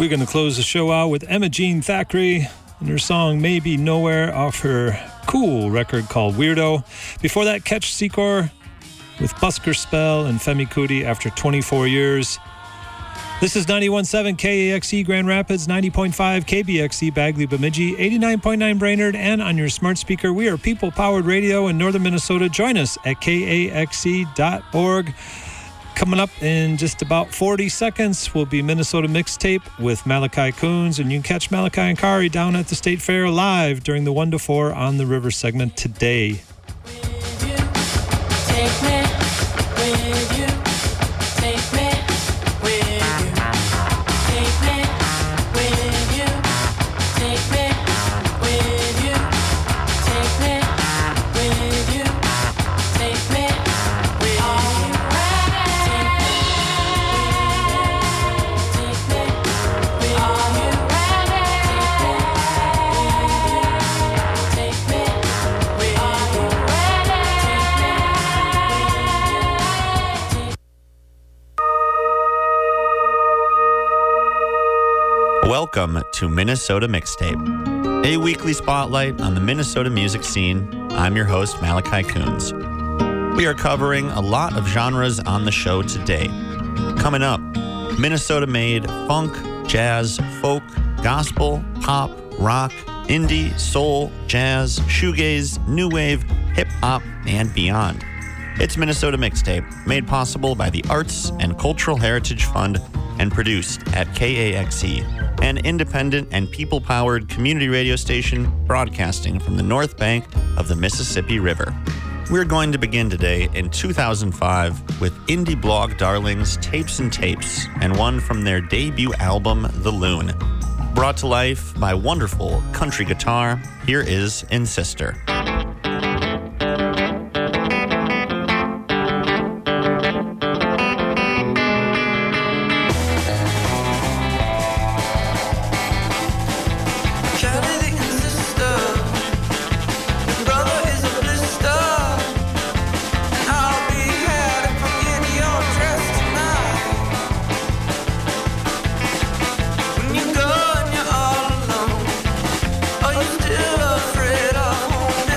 We're going to close the show out with Emma Jean Thackeray and her song Maybe Nowhere off her cool record called Weirdo. Before that, Catch Secor with Busker Spell and Femi Kuti after 24 years. This is 91.7 KAXE Grand Rapids, 90.5 KBXE Bagley Bemidji, 89.9 Brainerd, and on your smart speaker. We are people-powered radio in northern Minnesota. Join us at kaxe.org. Coming up in just about 40 seconds will be Minnesota Mixtape with Malachi Coons, and you can catch Malachi and Kari down at the State Fair live during the 1 to 4 on the River segment today. Welcome to Minnesota Mixtape, a weekly spotlight on the Minnesota music scene. I'm your host, Malachi Coons. We are covering a lot of genres on the show today. Coming up, Minnesota-made funk, jazz, folk, gospel, pop, rock, indie, soul, jazz, shoegaze, new wave, hip-hop, and beyond. It's Minnesota Mixtape, made possible by the Arts and Cultural Heritage Fund and produced at KAXE, an independent and people-powered community radio station broadcasting from the North Bank of the Mississippi River. We're going to begin today in 2005 with indie blog darlings Tapes and Tapes, and one from their debut album, The Loon. Brought to life by wonderful country guitar, here is Insister. Still afraid of home.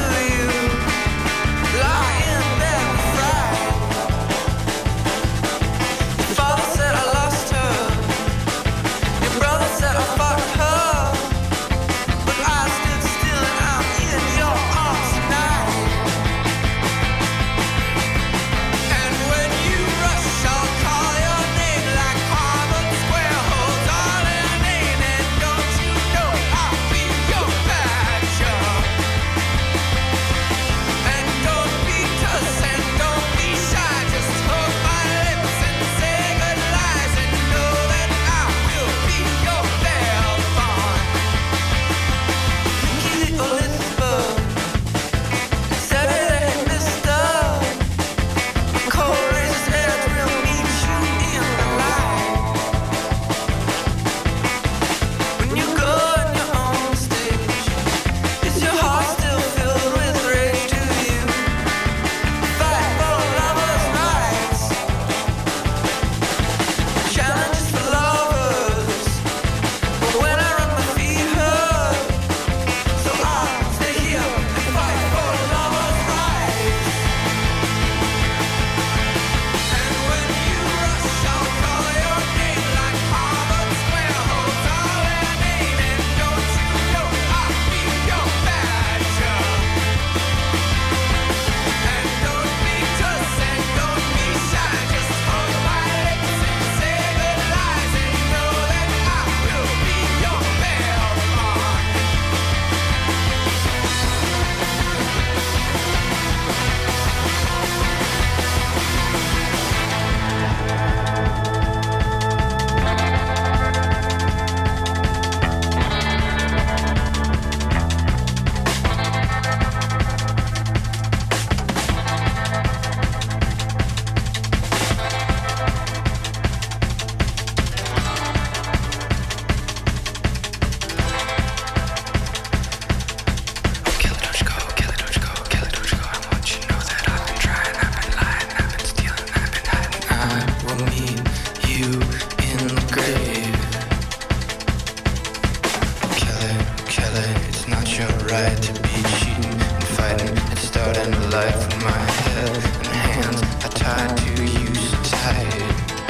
right to be cheating and fighting. It started life with my head and hands are tied to you so tight.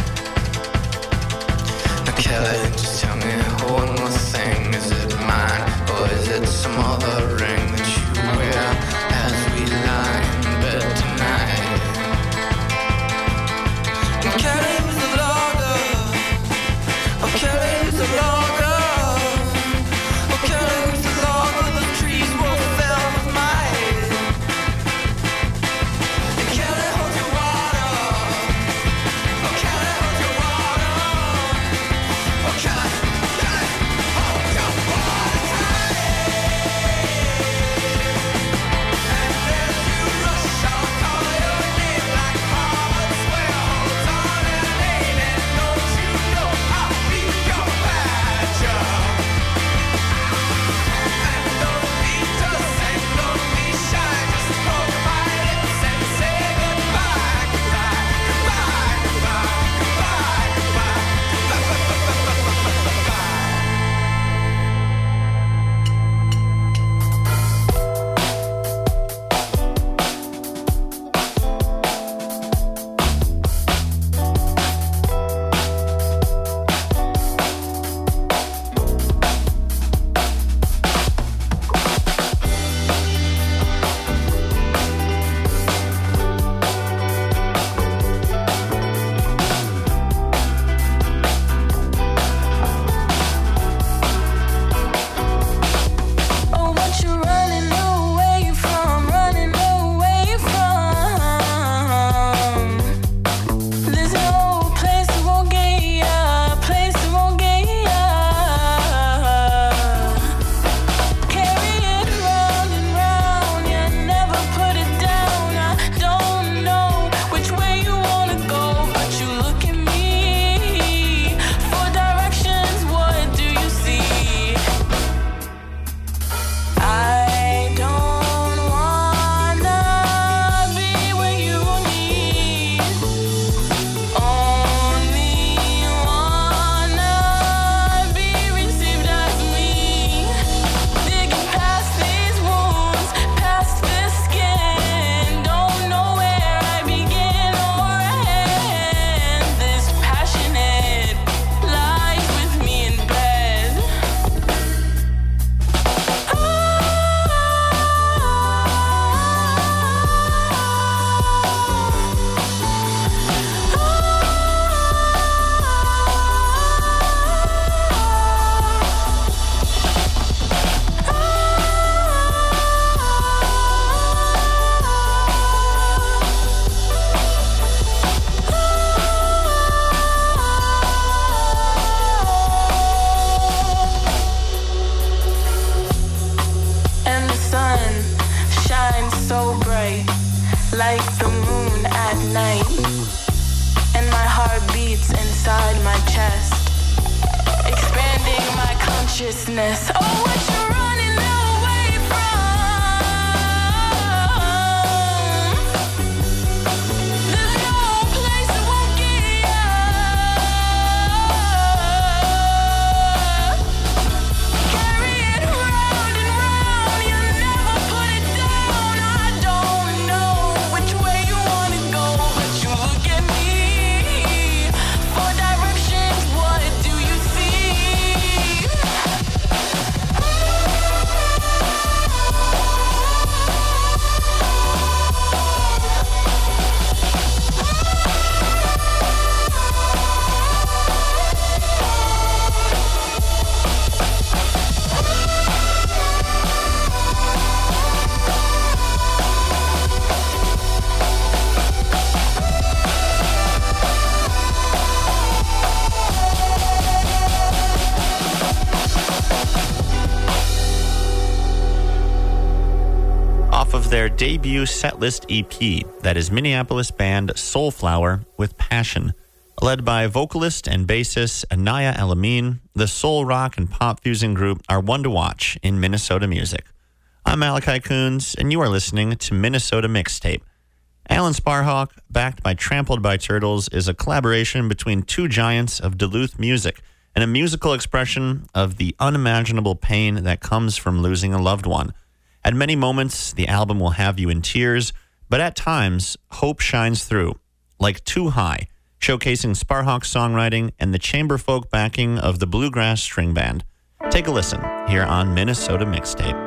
Now Kelly, just tell me one more thing. Is it mine or is it some other ring that you wear as we lie in bed tonight? And Kelly was the logger. Oh, Kelly was the logger. Oh, Kelly was the logger. The trees were fell with might. And Kelly holds your water. Oh, Kelly holds your water. Oh, Kelly, Kelly, hold your water tight. And then you rush, I'll call your name like Harvard Square. Hold on and ain't it? Don't you know I'll be your badger? And don't be just and don't be shy. Just hold my lips and say goodbye, goodbye, goodbye, goodbye, goodbye, oh, what you running away from, running away from? There's no place that won't get ya, place that won't get ya. Carry it round and round, you never put it down. I don't know which way you wanna go, but you look at me for directions. What do you see? I don't wanna be where you need. Only wanna be received as me. Digging past these wounds, past this skin. Don't know where I begin or end. This passionate lies with me in bed. And the sun shines so bright, like the moon at night. And my heart beats inside my chest, expanding my consciousness. Oh, what you running away from? There's no place that won't get ya. Carry it round and round, you never put it down. I don't know which way you wanna go, but you look at me for directions. What do you see? Off of their debut setlist EP, that is Minneapolis band Soulflower with Passion. Led by vocalist and bassist Anaya Elamine, the soul rock and pop fusion group are one to watch in Minnesota music. I'm Malachi Coons, and you are listening to Minnesota Mixtape. Alan Sparhawk, backed by Trampled by Turtles, is a collaboration between two giants of Duluth music and a musical expression of the unimaginable pain that comes from losing a loved one. At many moments, the album will have you in tears, but at times, hope shines through, like Too High, showcasing Sparhawk's songwriting and the chamber folk backing of the Bluegrass String Band. Take a listen here on Minnesota Mixtape.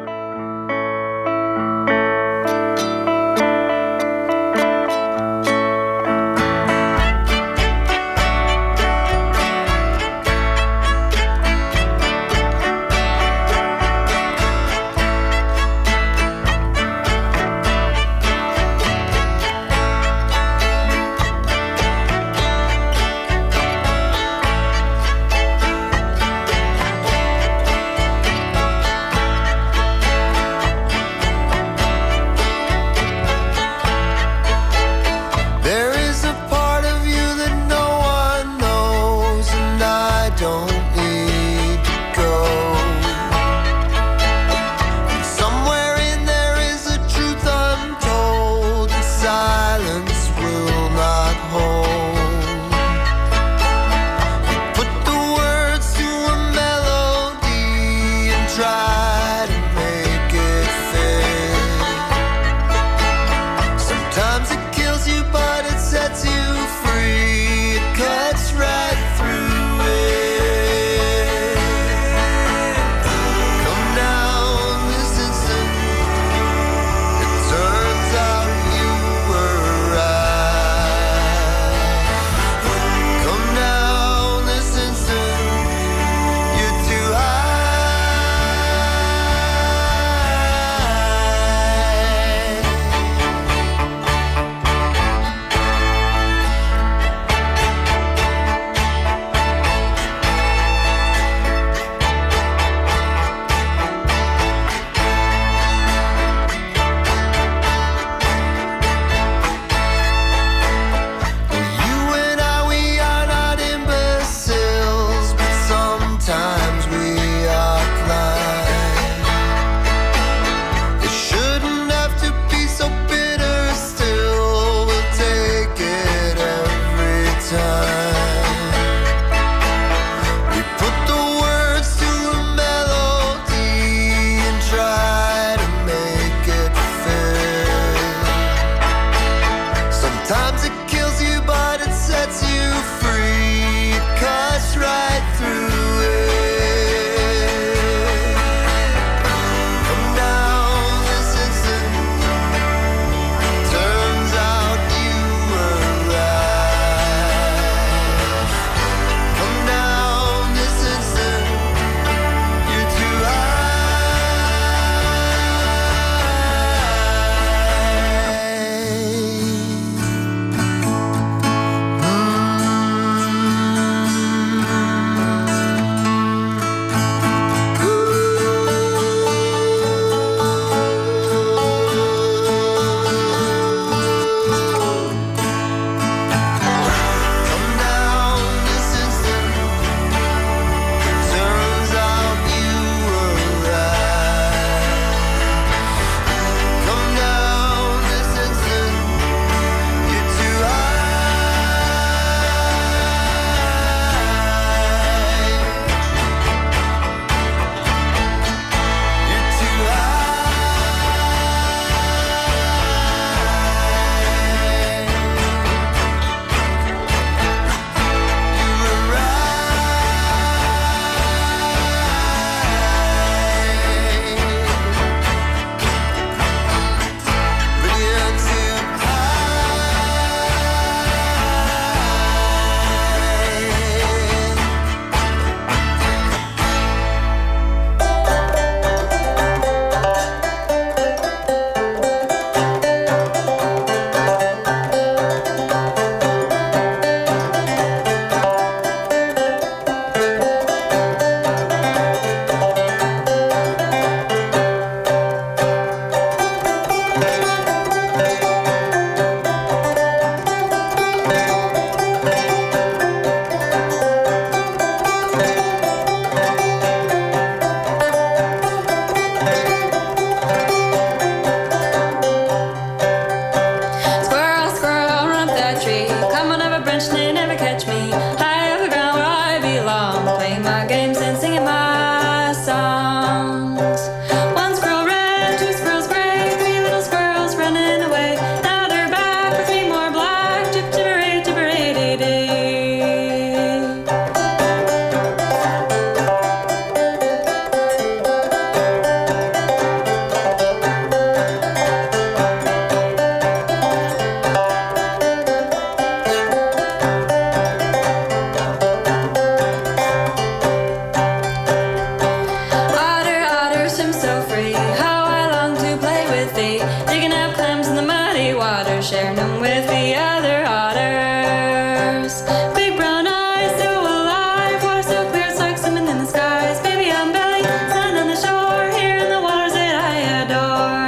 with fate, digging up clams in the muddy water, sharing them with the other otters. Big brown eyes, so alive, water so clear it's like swimming in the skies. Baby on belly, sun on the shore, here in the waters that I adore.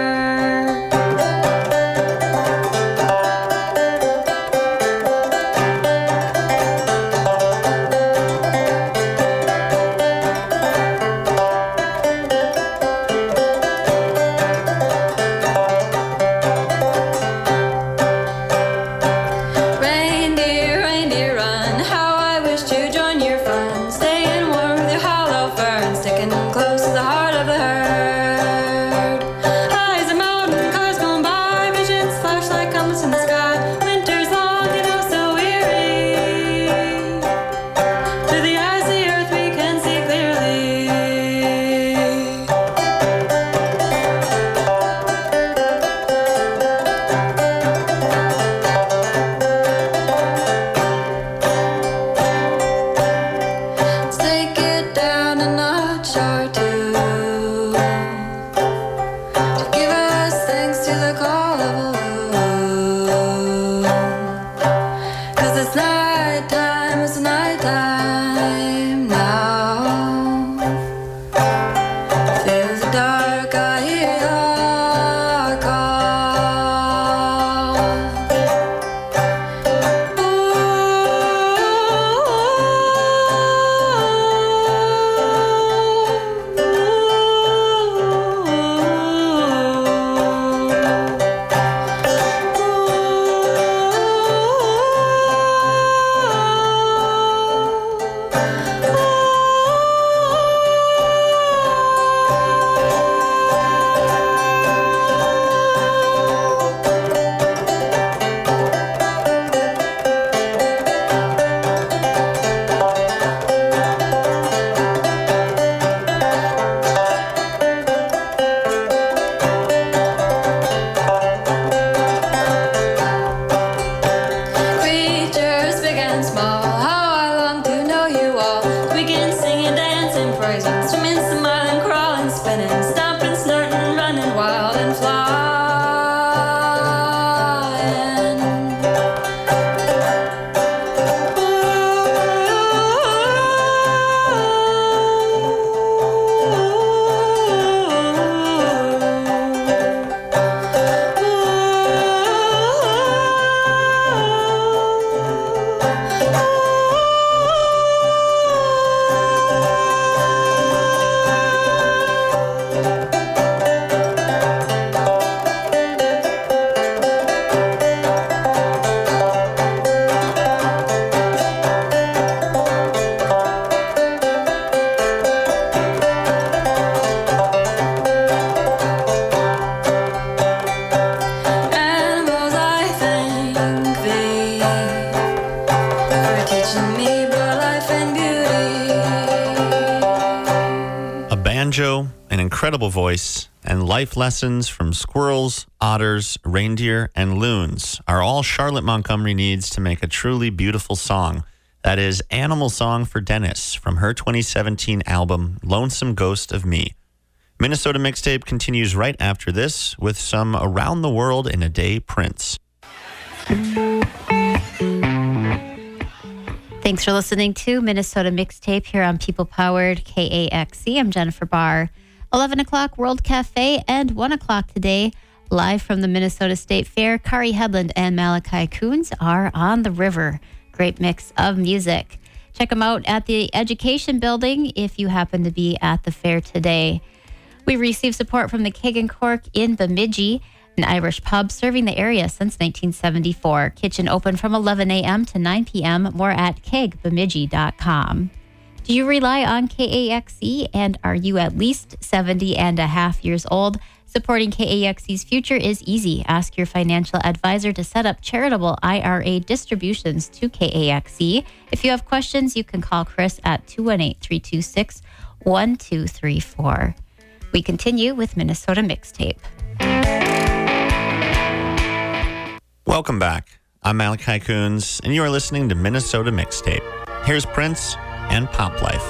An incredible voice, and life lessons from squirrels, otters, reindeer, and loons are all Charlotte Montgomery needs to make a truly beautiful song. That is Animal Song for Dennis from her 2017 album, Lonesome Ghost of Me. Minnesota Mixtape continues right after this with some Around the World in a Day Prince. Thanks for listening to Minnesota Mixtape here on People-Powered KAXC. I'm Jennifer Barr. 11 o'clock, World Cafe, and 1 o'clock today, live from the Minnesota State Fair, Kari Headland and Malachi Coons are on the river. Great mix of music. Check them out at the Education Building if you happen to be at the fair today. We received support from the Keg and Cork in Bemidji, an Irish pub serving the area since 1974. Kitchen open from 11 a.m. to 9 p.m. More at kegbemidji.com. Do you rely on KAXC and are you at least 70 and a half years old? Supporting KAXC's future is easy. Ask your financial advisor to set up charitable IRA distributions to KAXC. If you have questions, you can call Chris at 218-326-1234. We continue with Minnesota Mixtape. Welcome back. I'm Malachi Coons, and you are listening to Minnesota Mixtape. Here's Prince and Pop Life.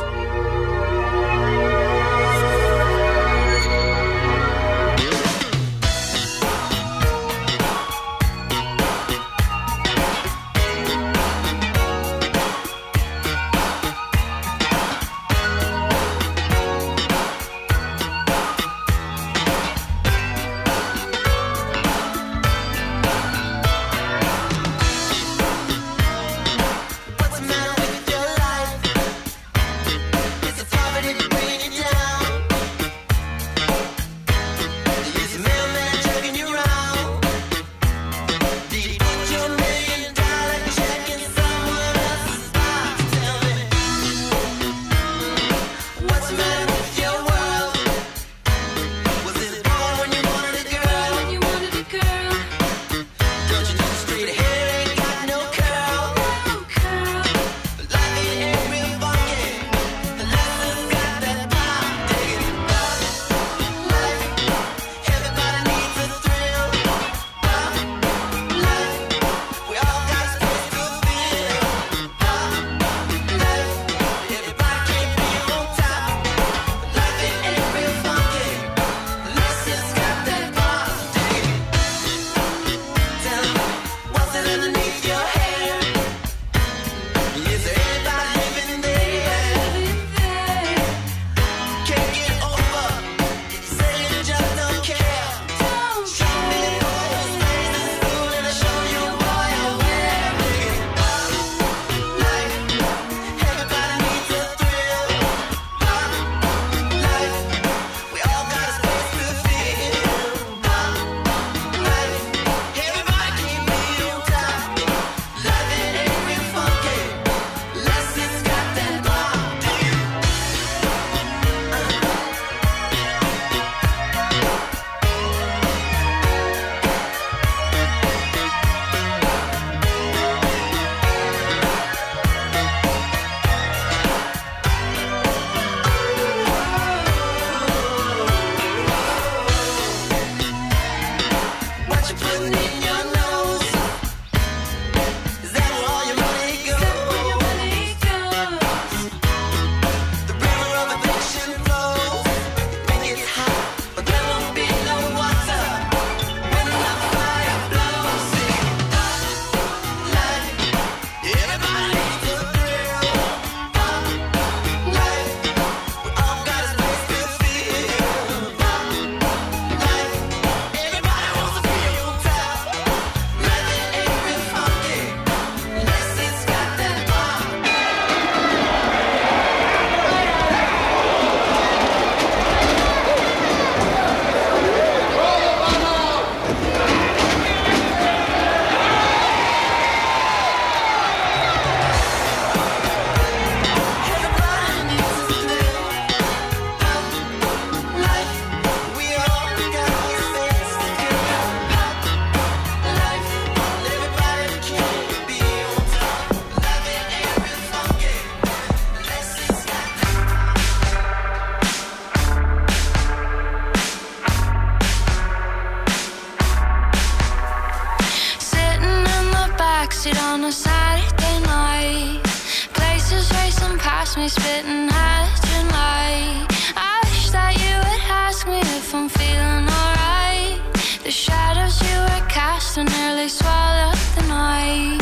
backseat on a Saturday night. Places racing past me, spitting hydrogen light. I wish that you would ask me if I'm feeling alright. The shadows you were casting nearly swallowed the night.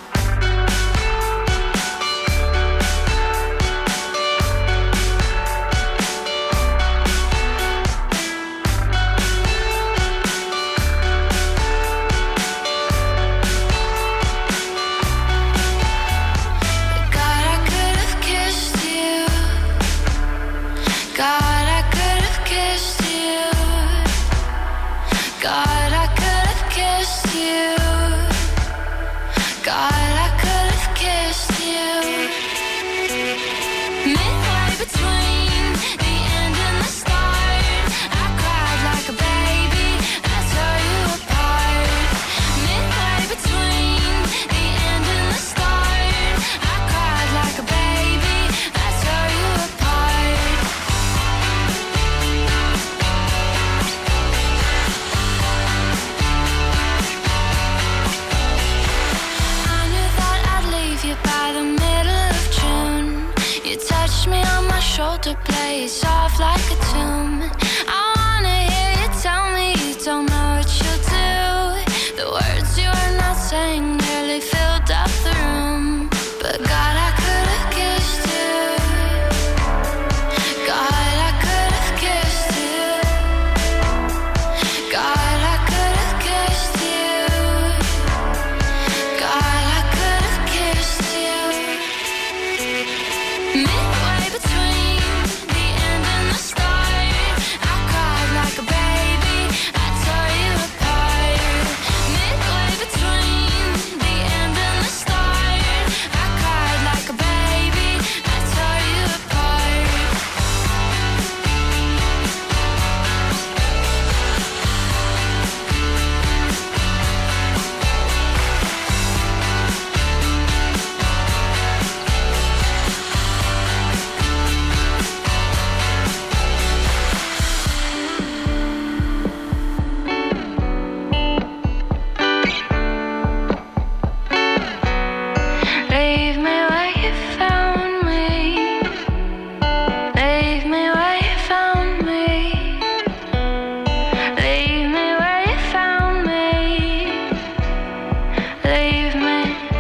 Shoulder plays soft like a tune. I wanna hear you tell me you don't know what you'll do. The words you are not saying nearly filled up the room. But God, I could have kissed you. God, I could have kissed you. God, I could have kissed you. God, I could have kissed you. Midway between the end and the start, I cried like a baby, I tore you apart. Midway between the end and the start, I cried like a baby, I tore you apart. Leave me where you found me. Leave me where you found me. Leave me where you found me. Leave me.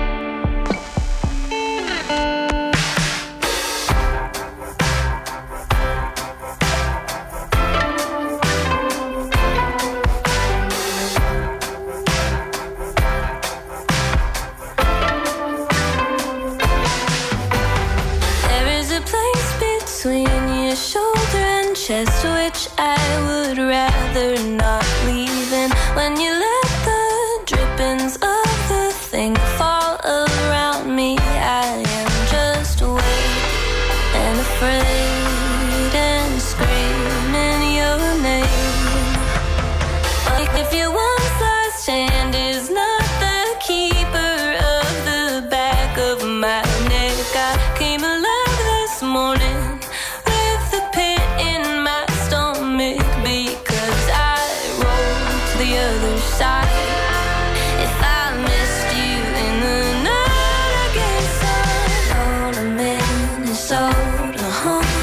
There is a place between your shoulder and chest which I would rather not leave in. When you let the drippings of the thing fall around me, I am just awake and afraid and screaming your name. Like if your once lost hand is not the keeper of the back of my neck, I came alive this morning with a pit in my stomach because I rolled to the other side. If I missed you in the night, I guess I'm on a Minnesota home.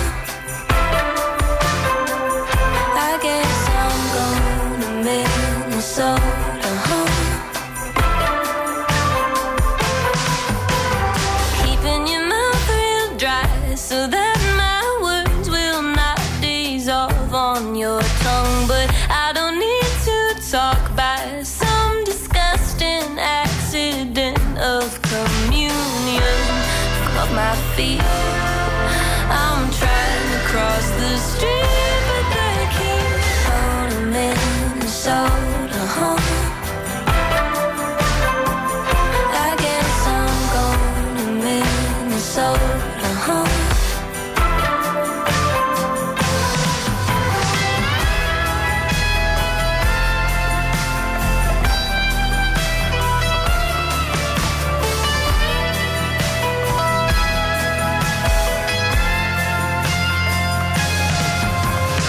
I guess I'm going to Minnesota home. Keeping your mouth real dry so that my words will not dissolve on your tongue. But I don't need to talk by some disgusting accident of communion. Fuck my feet. I'm trying to cross the street, but they keep on a Minnesota home. I guess I'm going to Minnesota home.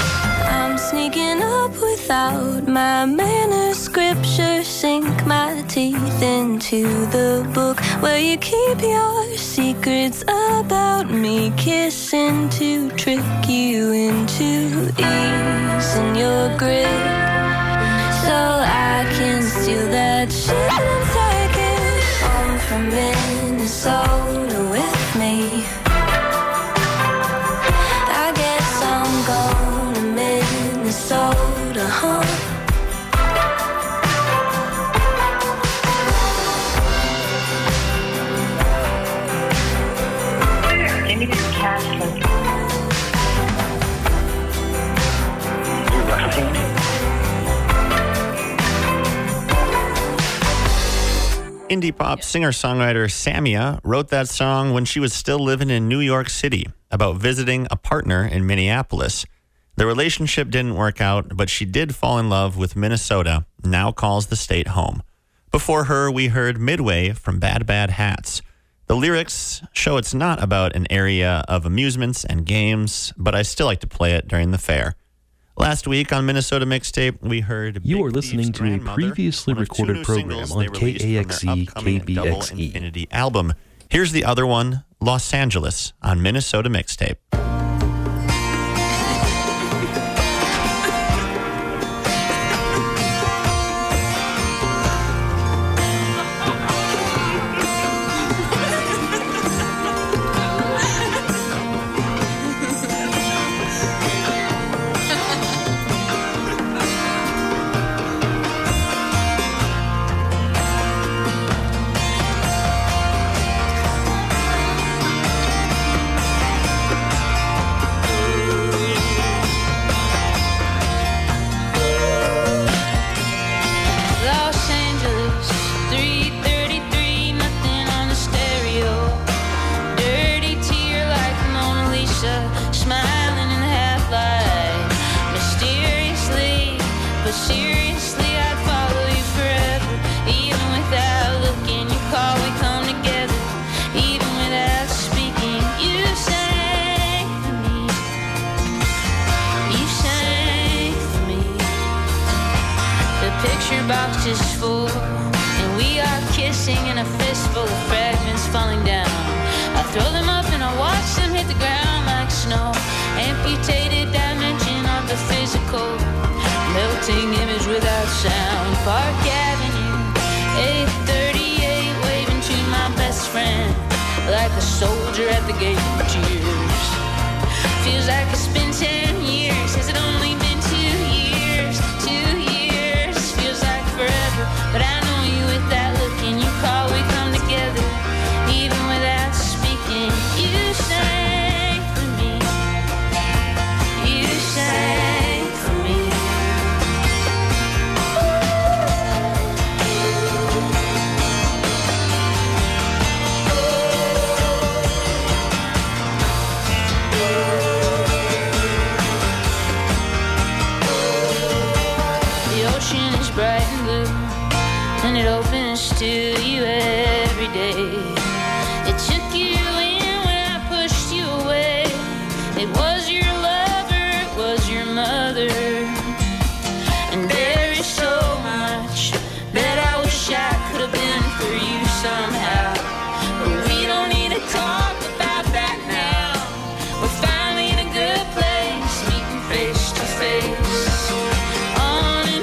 I'm sneaking up without my manuscript, sure sink my teeth into the book where you keep your secrets about me, kissing to trick you into easing your grip, so I can steal that shit and take it home from Minnesota with me. I guess I'm going to Minnesota, huh? Indie pop singer-songwriter Samia wrote that song when she was still living in New York City about visiting a partner in Minneapolis. The relationship didn't work out, but she did fall in love with Minnesota, now calls the state home. Before her, we heard Midway from Bad Bad Hats. The lyrics show it's not about an area of amusements and games, but I still like to play it during the fair. Last week on Minnesota Mixtape, we heard You are listening to a previously recorded program on KAXE KBXE Infinity album. Here's the other one, Los Angeles, on Minnesota Mixtape. Box is full, and we are kissing in a fistful of fragments falling down. I throw them up and I watch them hit the ground like snow. Amputated dimension of the physical, melting image without sound. Park Avenue, 838, waving to my best friend like a soldier at the gate. Cheers. Feels like it's been 10 years. Has it only been 2 years? 2 years. Forever, but I know you with that look, and you call, we come together, even without speaking. You sang for me. You sang for me. The ocean is bright and blue, and it opens to you every day. It took you in when I pushed you away. It was your lover, it was your mother, and there is so much that I wish I could have been for you somehow. But we don't need to talk about that now. We're finally in a good place, meeting face to face.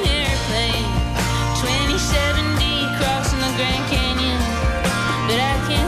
Grand Canyon, but I can't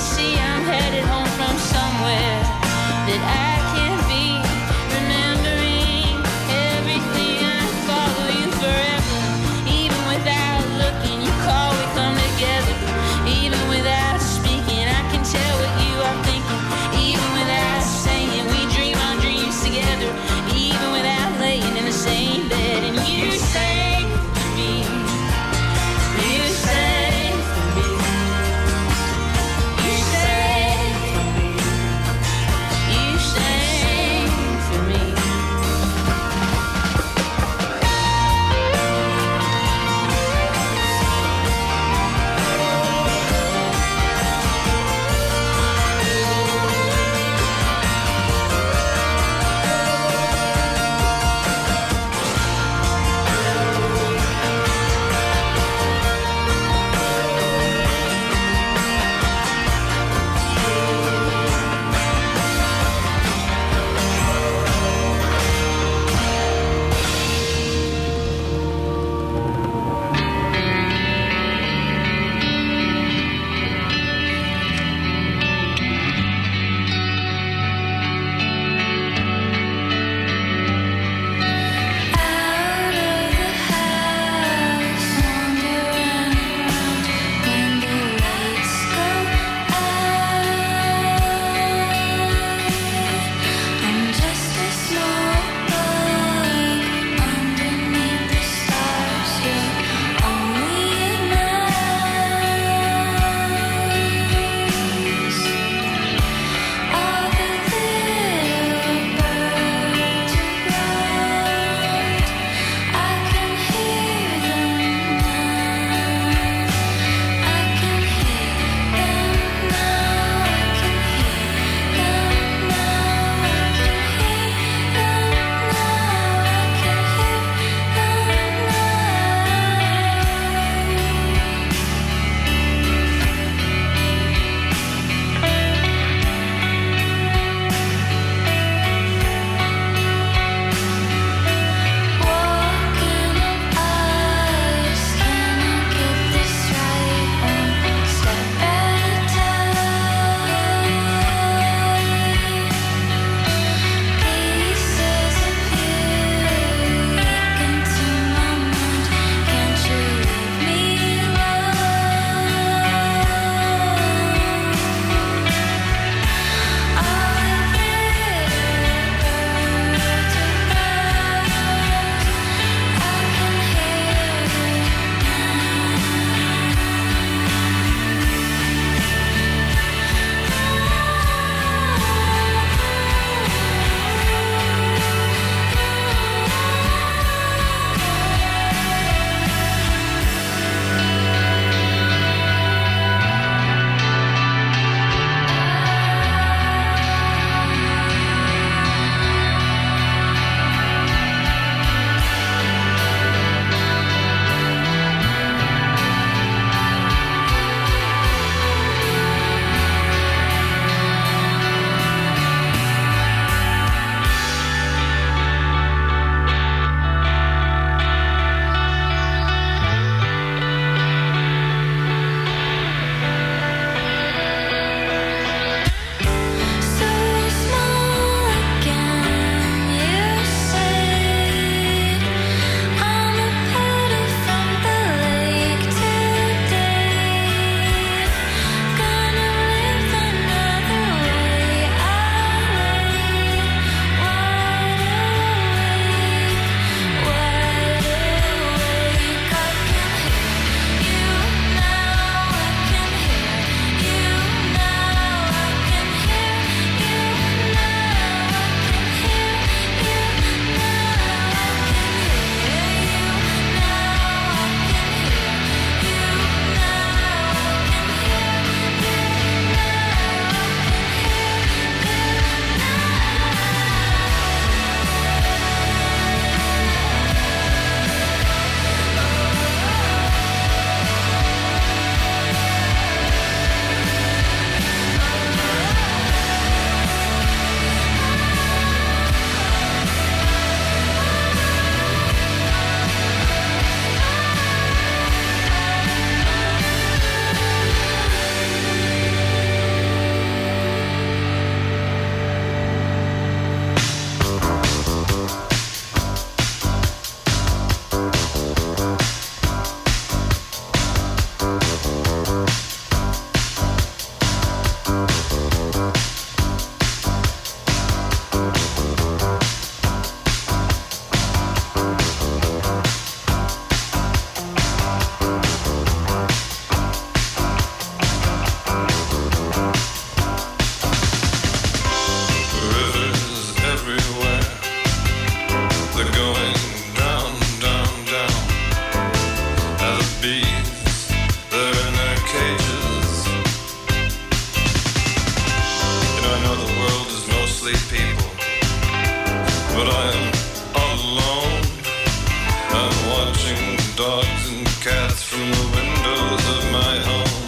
cats from the windows of my home.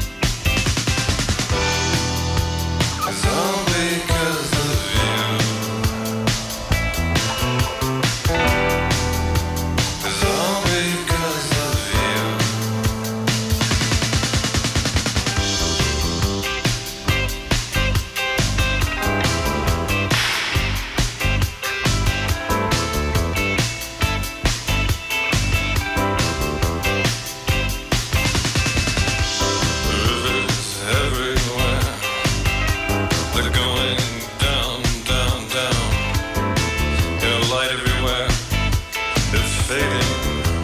It's all because of you. It's all because of you. Rivers everywhere, they're going down, down, down. You know, light everywhere, it's fading.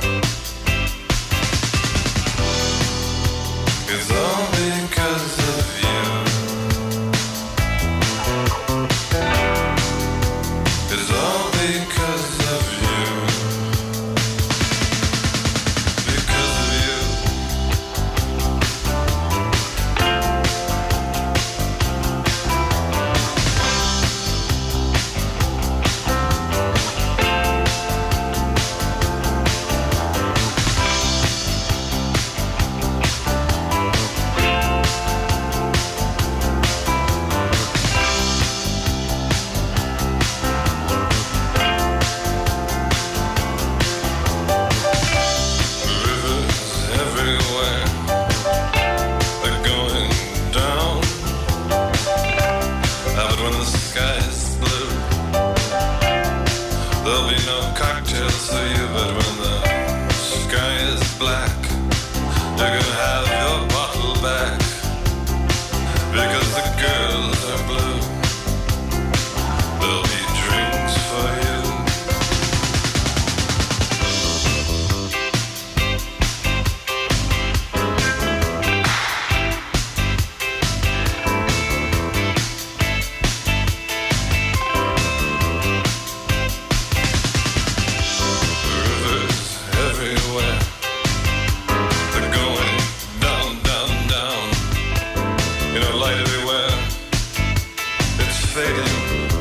It's all because of you. It's all because of you. Because of you. Rivers everywhere, they're going down. But when the sky is blue, there'll be no cocktails for you. But when the sky is black, you're gonna have your bottle back. Because the girls are blue, there'll be drinks for you. Rivers everywhere, they're going down, down, down. You know, light everywhere, it's fading.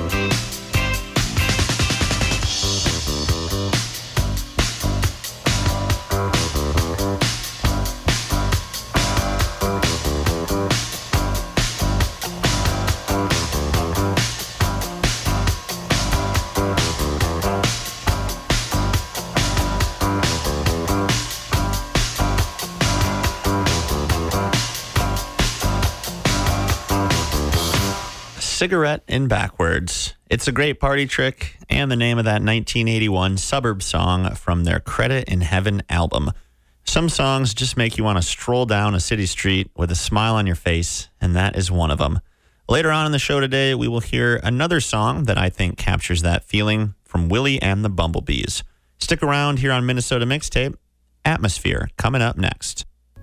Cigarette in Backwards. It's a great party trick and the name of that 1981 Suburb song from their Credit in Heaven album. Some songs just make you want to stroll down a city street with a smile on your face, and that is one of them. Later on in the show today, we will hear another song that I think captures that feeling from Willie and the Bumblebees. Stick around here on Minnesota Mixtape. Atmosphere coming up next.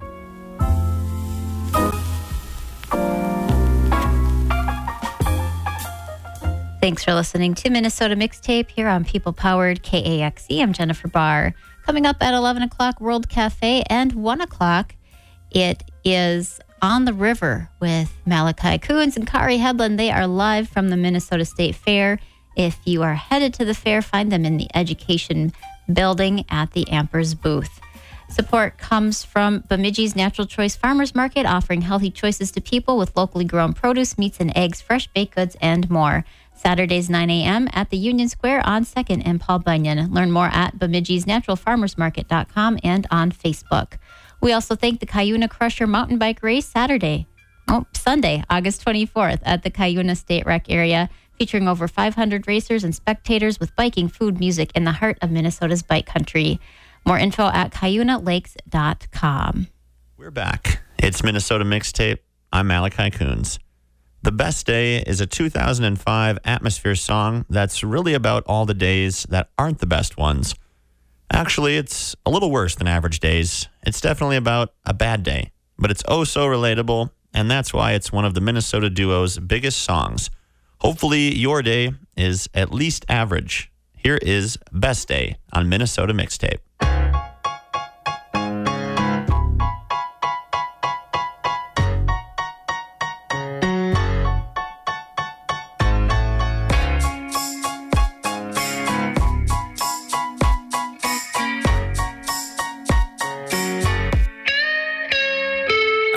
Thanks for listening to Minnesota Mixtape here on People Powered KAXE. I'm Jennifer Barr. Coming up at 11 o'clock, World Cafe, and 1 o'clock, it is On the River with Malachi Coons and Kari Hedlund. They are live from the Minnesota State Fair. If you are headed to the fair, find them in the Education Building at the Ampers booth. Support comes from Bemidji's Natural Choice Farmers Market, offering healthy choices to people with locally grown produce, meats and eggs, fresh baked goods, and more. Saturdays, 9 a.m. at the Union Square on 2nd and Paul Bunyan. Learn more at Bemidji'sNaturalFarmersMarket.com and on Facebook. We also thank the Cuyuna Crusher Mountain Bike Race Sunday, August 24th at the Cuyuna State Rec area, featuring over 500 racers and spectators with biking, food, music in the heart of Minnesota's bike country. More info at CuyunaLakes.com. We're back. It's Minnesota Mixtape. I'm Malachi Coons. The Best Day is a 2005 Atmosphere song that's really about all the days that aren't the best ones. Actually, it's a little worse than average days. It's definitely about a bad day, but it's oh so relatable, and that's why it's one of the Minnesota duo's biggest songs. Hopefully, your day is at least average. Here is Best Day on Minnesota Mixtape.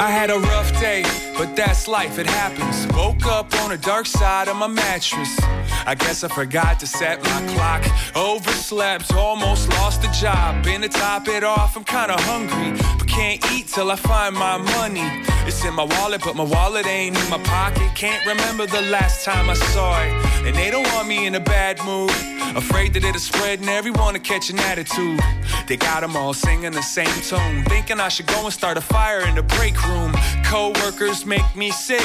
I had a rough day, but that's life, it happens. Woke up on the dark side of my mattress. I guess I forgot to set my clock. Overslept, almost lost the job. And to top it off, I'm kinda hungry, but can't eat till I find my money. It's in my wallet, but my wallet ain't in my pocket. Can't remember the last time I saw it. And they don't want me in a bad mood. Afraid that it'll spread and everyone will catch an attitude. They got them all singing the same tune, thinking I should go and start a fire in the break room. Co-workers make me sick,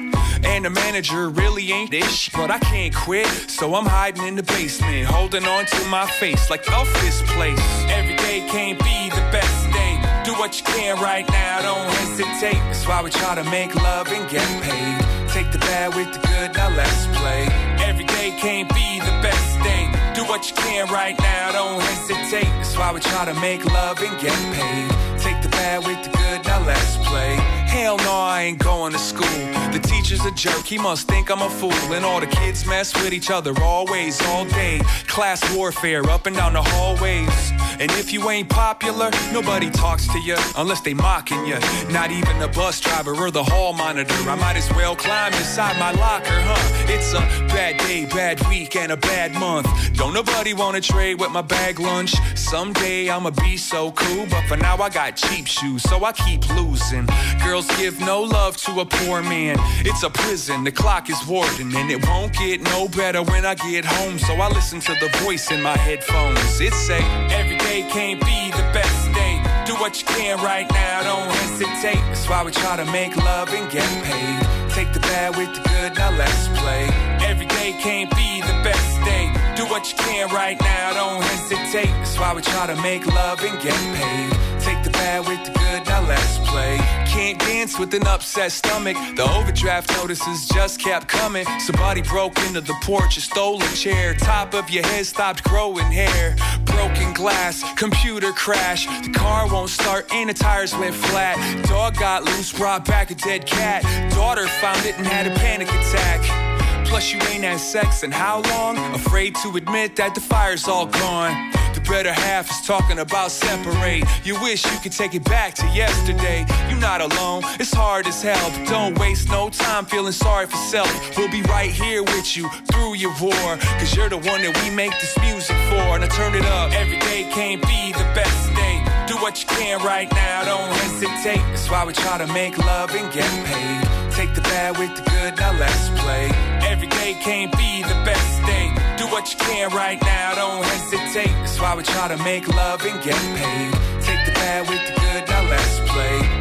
and the manager really ain't this, but I can't quit, so I'm hiding in the basement, holding on to my face like Elvis place. Every day can't be the best day. Do what you can right now, don't hesitate. That's why we try to make love and get paid. Take the bad with the good, now let's play. Every day can't be the best day. Do what you can right now, don't hesitate. That's why we try to make love and get paid. Take the bad with the good, now let's play. Hell no, I ain't going to school. The teacher's a jerk, he must think I'm a fool. And all the kids mess with each other always, all day. Class warfare up and down the hallways. And if you ain't popular, nobody talks to you unless they mocking you. Not even the bus driver or the hall monitor. I might as well climb inside my locker, huh? It's a bad day, bad week, and a bad month. Don't nobody wanna trade with my bag lunch. Someday I'ma be so cool, but for now I got cheap shoes, so I keep losing. Girls give no love to a poor man. It's a prison, the clock is warden, and it won't get no better when I get home. So I listen to the voice in my headphones. It say, every day can't be the best day. Do what you can right now, don't hesitate. That's why we try to make love and get paid. Take the bad with the good, now let's play. Every day can't be the best day. Do what you can right now, don't hesitate. That's why we try to make love and get paid. Take the bad with the good, now let's play. Can't dance with an upset stomach. The overdraft notices just kept coming. Somebody broke into the porch and stole a chair. Top of your head stopped growing hair. Broken glass, computer crash. The car won't start and the tires went flat. Dog got loose, brought back a dead cat. Daughter found it and had a panic attack. Plus you ain't had sex in how long? Afraid to admit that the fire's all gone. The better half is talking about separate. You wish you could take it back to yesterday. You're not alone, it's hard as hell, but don't waste no time feeling sorry for self. We'll be right here with you through your war, cause you're the one that we make this music for. Now turn it up, every day can't be the best day. Do what you can right now, don't hesitate. That's why we try to make love and get paid. Take the bad with the good, now let's play. Every day can't be the best day. Do what you can right now, don't hesitate. That's why we try to make love and get paid. Take the bad with the good, now let's play.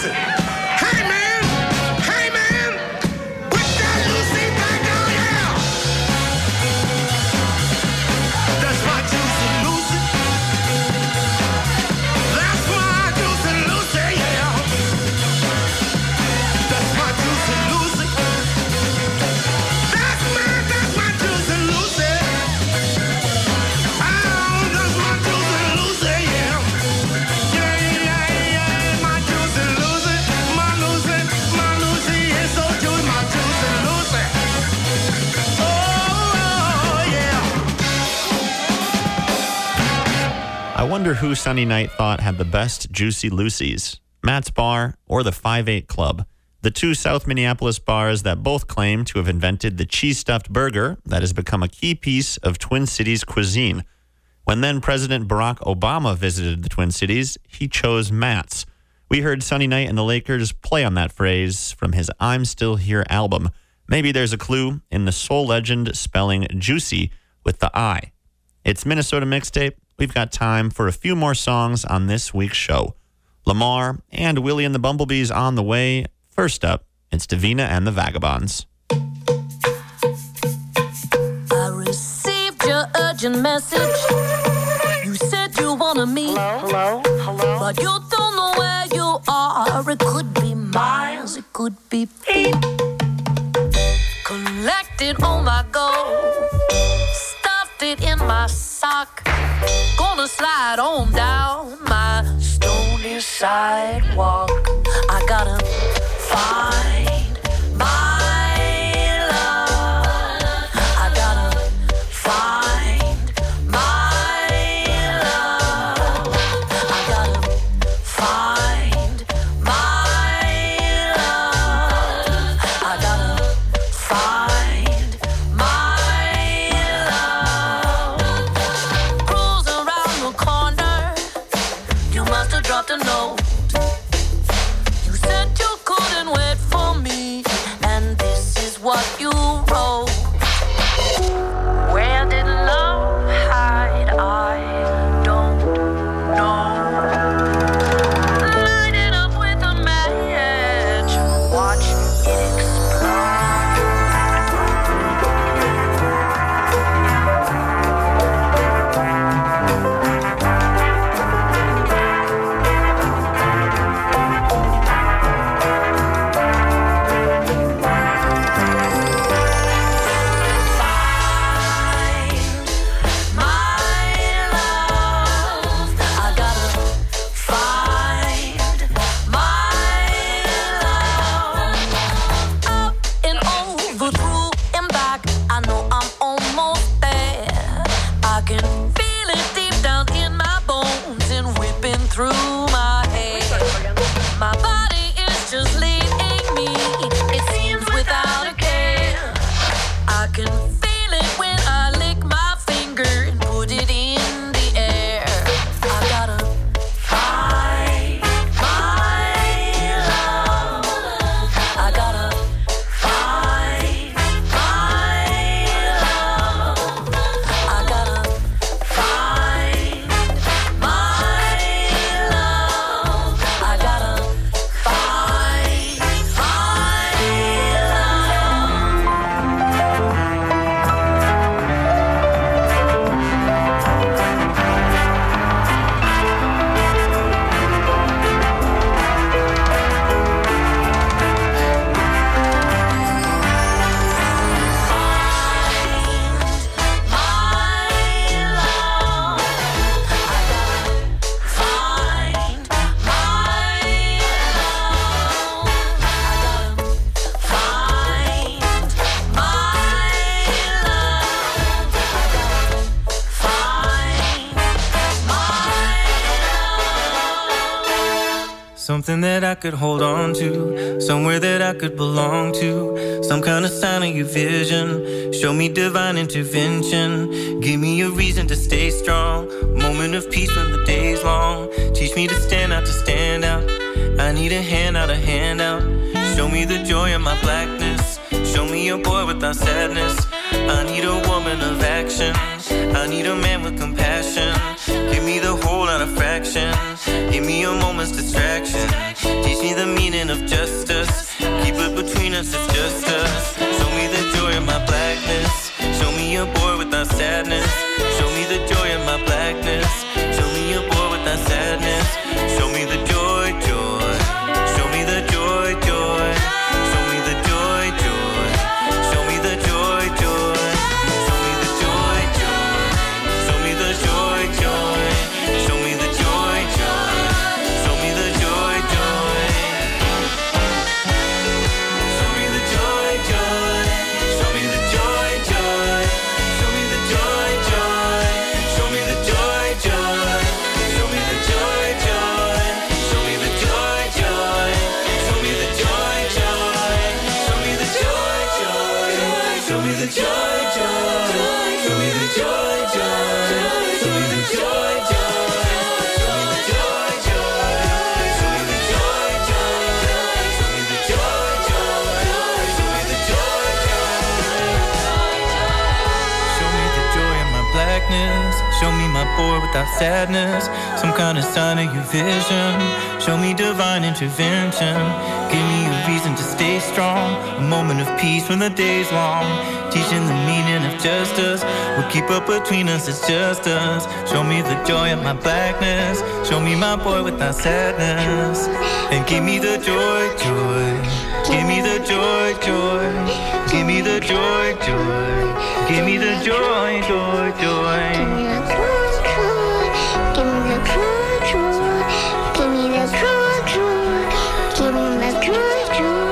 Lucy. Hey man, put that Lucy back on here. That's my juicy Lucy. That's my juicy Lucy, yeah. That's my juicy Lucy. That's my juicy Lucy. Oh, that's my juicy Lucy, yeah. Yeah, my juicy Lucy. My Lucy is so juicy, my juicy Lucy. Oh, yeah. I wonder who Sunday night thought had the best Juicy Lucy's, Matt's Bar or the 5-8 Club, the two South Minneapolis bars that both claim to have invented the cheese-stuffed burger that has become a key piece of Twin Cities cuisine. When then President Barack Obama visited the Twin Cities, he chose Matt's. We heard Sunday Night and the Lakers play on that phrase from his I'm Still Here album. Maybe there's a clue in the soul legend spelling juicy with the I. It's Minnesota Mixtape. We've got time for a few more songs on this week's show. Lamar and Willie and the Bumblebees on the way. First up, it's Davina and the Vagabonds. I received your urgent message. You said you wanted me. Hello? But you don't know where you are. It could be miles, it could be feet. Collected all my gold, stuffed it in my sock. Gonna slide on down my stony sidewalk. I gotta find my love. I gotta find my love. I gotta find my love. I gotta find my love. Cruise around the corner. You must have dropped a note. You said you couldn't wait for me, and this is what you wrote. Where did love hide? I don't know. Light it up with a match. Watch it Something that I could hold on to, somewhere that I could belong to, some kind of sign of your vision. Show me divine intervention. Give me a reason to stay strong. Moment of peace when the day's long. Teach me to stand out, to stand out. I need a hand out, a handout. Show me the joy of my blackness. Show me a boy without sadness. I need a woman of action. I need a man with compassion. Give me the whole, not a fraction. Give me a moment's distraction. Teach me the without sadness, some kind of sign of your vision. Show me divine intervention. Give me a reason to stay strong, a moment of peace when the day's long. Teaching the meaning of justice. What keep up between us is just us. Show me the joy of my blackness. Show me my boy without sadness. And give me the joy, joy. Give me the joy, joy. Give me the joy, joy. Give me the joy, joy, joy. Give me the joy, joy. Give me the joy, joy. Give me the joy, joy. Give me the joy, joy. Give me the joy, joy.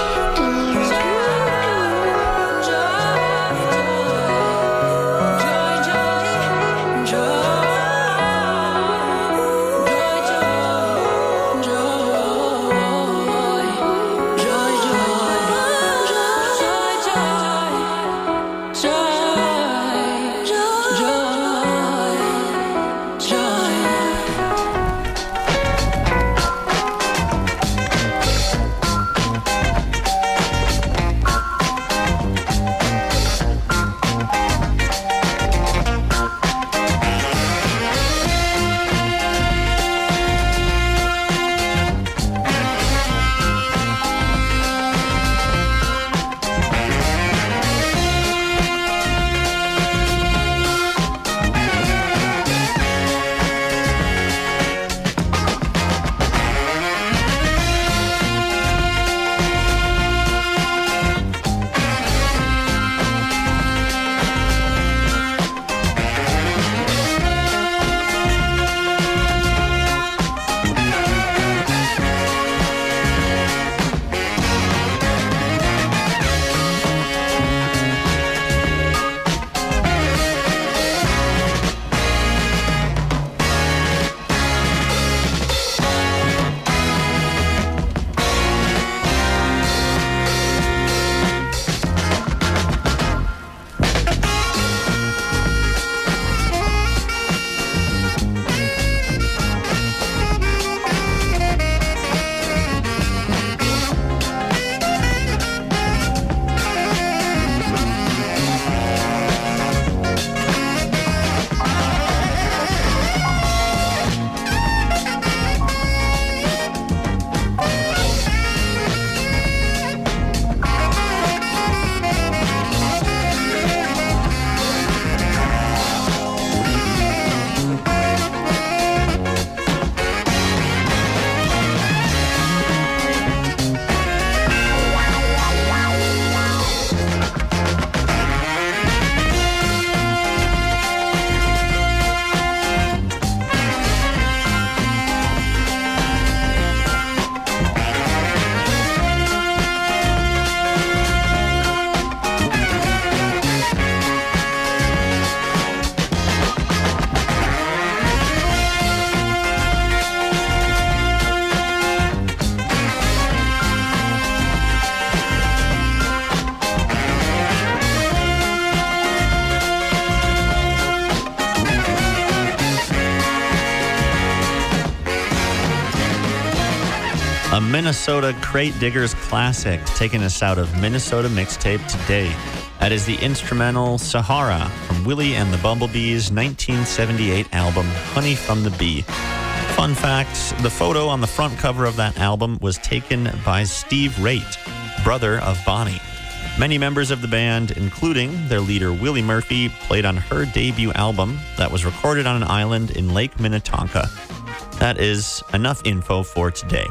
A Minnesota Crate Diggers classic taking us out of Minnesota Mixtape today. That is the instrumental Sahara from Willie and the Bumblebees' 1978 album, Honey from the Bee. Fun fact, the photo on the front cover of that album was taken by Steve Raitt, brother of Bonnie. Many members of the band, including their leader Willie Murphy, played on her debut album that was recorded on an island in Lake Minnetonka. That is enough info for today.